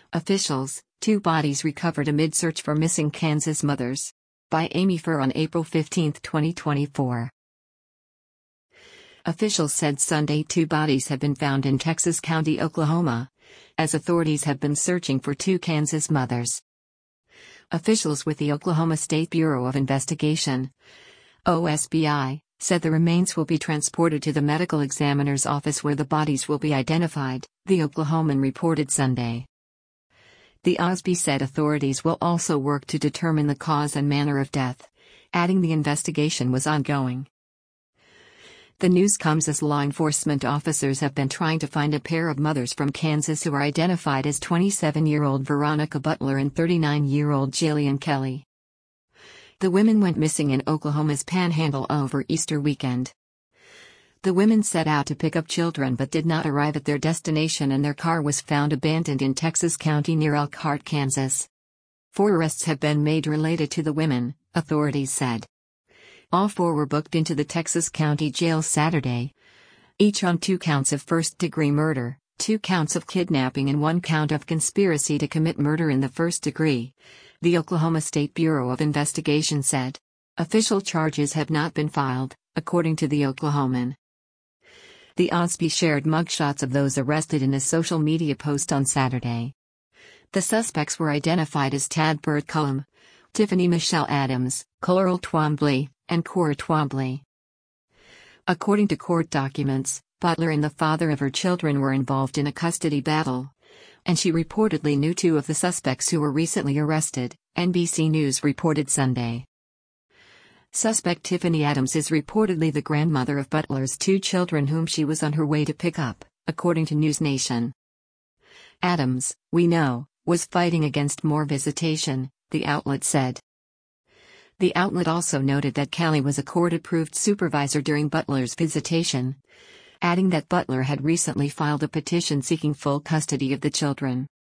Officials, 2 bodies recovered amid search for missing Kansas mothers. By Amy Furr on April 15, 2024. Officials said Sunday 2 bodies have been found in Texas County, Oklahoma, as authorities have been searching for 2 Kansas mothers. Officials with the Oklahoma State Bureau of Investigation, OSBI, said the remains will be transported to the medical examiner's office where the bodies will be identified, the Oklahoman reported Sunday. The OSBI said authorities will also work to determine the cause and manner of death, adding the investigation was ongoing. The news comes as law enforcement officers have been trying to find a pair of mothers from Kansas who are identified as 27-year-old Veronica Butler and 39-year-old Jillian Kelly. The women went missing in Oklahoma's Panhandle over Easter weekend. The women set out to pick up children but did not arrive at their destination, and their car was found abandoned in Texas County near Elkhart, Kansas. 4 arrests have been made related to the women, authorities said. All 4 were booked into the Texas County Jail Saturday, each on 2 counts of first-degree murder, 2 counts of kidnapping and 1 count of conspiracy to commit murder in the first degree, the Oklahoma State Bureau of Investigation said. Official charges have not been filed, according to the Oklahoman. The OSBI shared mugshots of those arrested in a social media post on Saturday. The suspects were identified as Tad Burt Cullum, Tiffany Michelle Adams, Coral Twombly, and Cora Twombly. According to court documents, Butler and the father of her children were involved in a custody battle, and she reportedly knew 2 of the suspects who were recently arrested, NBC News reported Sunday. Suspect Tiffany Adams is reportedly the grandmother of Butler's 2 children whom she was on her way to pick up, according to News Nation. Adams, we know, was fighting against more visitation, the outlet said. The outlet also noted that Kelly was a court-approved supervisor during Butler's visitation, adding that Butler had recently filed a petition seeking full custody of the children.